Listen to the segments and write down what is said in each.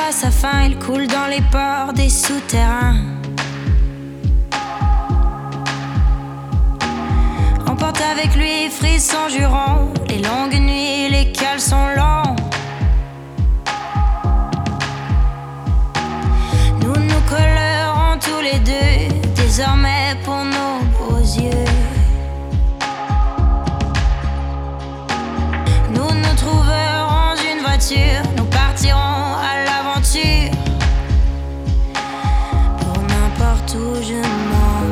à sa fin, il coule dans les ports des souterrains. Emporte avec lui frissons jurons, les longues nuits, les caleçons longs. Nous nous collerons tous les deux, désormais pour nos beaux yeux. Nous nous trouverons une voiture, nous partirons à l'aventure. Pour n'importe où je m'en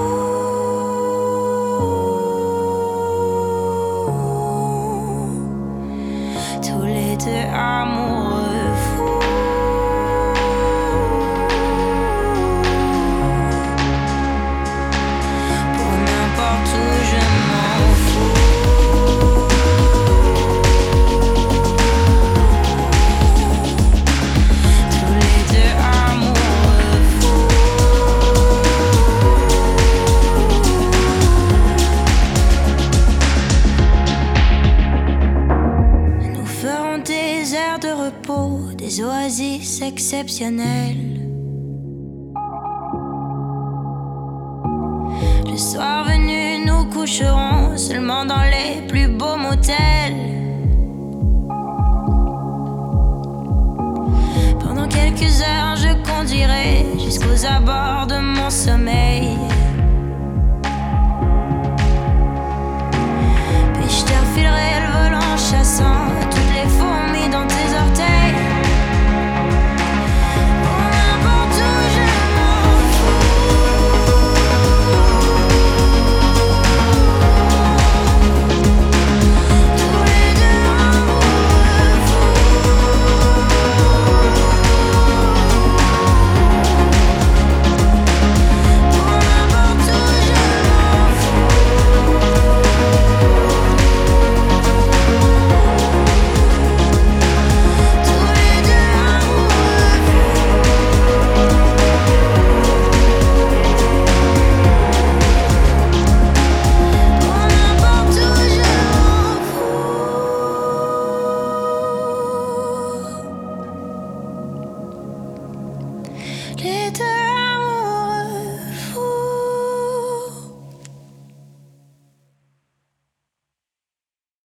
fous. Tous les deux amoureux fous. Pour n'importe où je m'en fous. Des oasis exceptionnelles. Le soir venu, nous coucherons seulement dans les plus beaux motels. Pendant quelques heures, je conduirai jusqu'aux abords de mon sommeil.